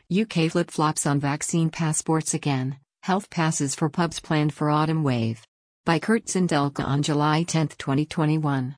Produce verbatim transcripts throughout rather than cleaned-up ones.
U K flip-flops on vaccine passports again, health passes for pubs planned for autumn wave. By Kurt Zindelka on July tenth twenty twenty-one.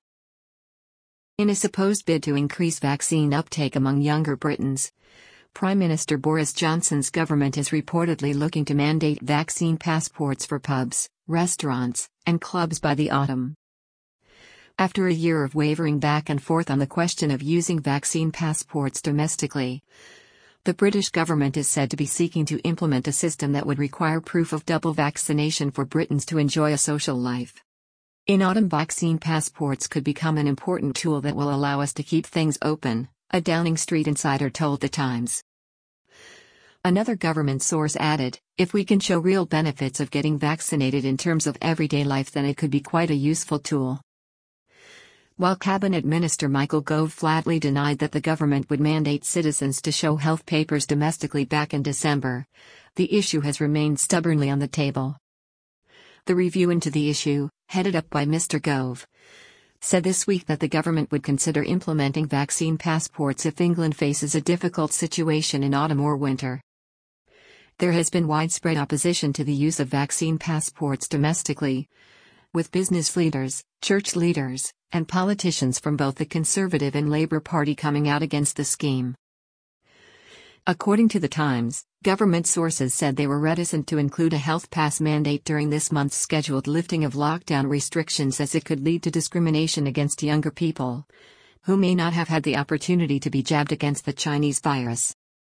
In a supposed bid to increase vaccine uptake among younger Britons, Prime Minister Boris Johnson's government is reportedly looking to mandate vaccine passports for pubs, restaurants, and clubs by the autumn. After a year of wavering back and forth on the question of using vaccine passports domestically, the British government is said to be seeking to implement a system that would require proof of double vaccination for Britons to enjoy a social life. In autumn, vaccine passports could become an important tool that will allow us to keep things open, a Downing Street insider told The Times. Another government source added, "If we can show real benefits of getting vaccinated in terms of everyday life, then it could be quite a useful tool." While Cabinet Minister Michael Gove flatly denied that the government would mandate citizens to show health papers domestically back in December, the issue has remained stubbornly on the table. The review into the issue, headed up by Mister Gove, said this week that the government would consider implementing vaccine passports if England faces a difficult situation in autumn or winter. There has been widespread opposition to the use of vaccine passports domestically, with business leaders, church leaders, and politicians from both the Conservative and Labour Party coming out against the scheme. According to The Times, government sources said they were reticent to include a health pass mandate during this month's scheduled lifting of lockdown restrictions, as it could lead to discrimination against younger people, who may not have had the opportunity to be jabbed against the Chinese virus.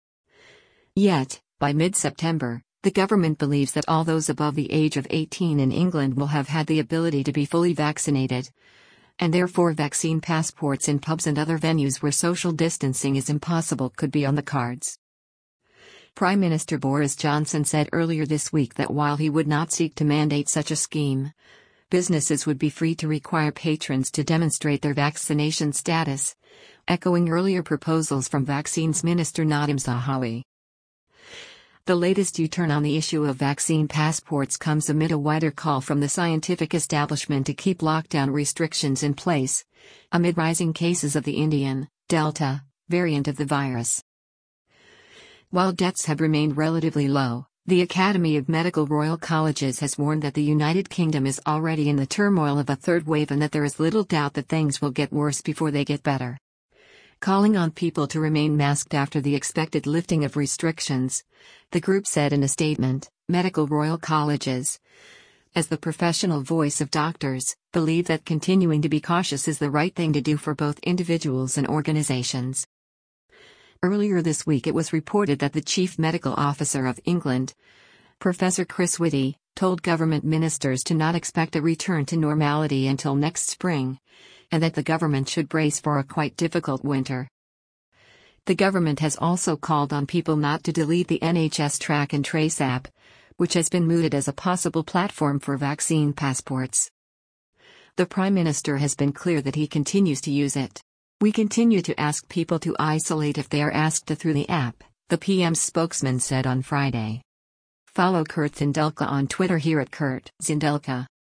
Yet, by mid-September, the government believes that all those above the age of eighteen in England will have had the ability to be fully vaccinated, and therefore vaccine passports in pubs and other venues where social distancing is impossible could be on the cards. Prime Minister Boris Johnson said earlier this week that while he would not seek to mandate such a scheme, businesses would be free to require patrons to demonstrate their vaccination status, echoing earlier proposals from Vaccines Minister Nadhim Zahawi. The latest U-turn on the issue of vaccine passports comes amid a wider call from the scientific establishment to keep lockdown restrictions in place, amid rising cases of the Indian, Delta, variant of the virus. While deaths have remained relatively low, the Academy of Medical Royal Colleges has warned that the United Kingdom is already in the turmoil of a third wave and that there is little doubt that things will get worse before they get better. Calling on people to remain masked after the expected lifting of restrictions, the group said in a statement, Medical Royal Colleges, as the professional voice of doctors, believe that continuing to be cautious is the right thing to do for both individuals and organizations. Earlier this week it was reported that the Chief Medical Officer of England, Professor Chris Whitty, told government ministers to not expect a return to normality until next spring, and that the government should brace for a quite difficult winter. The government has also called on people not to delete the N H S Track and Trace app, which has been mooted as a possible platform for vaccine passports. The Prime Minister has been clear that he continues to use it. "We continue to ask people to isolate if they are asked to through the app," the P M's spokesman said on Friday. Follow Kurt Zindelka on Twitter here at Kurt Zindelka.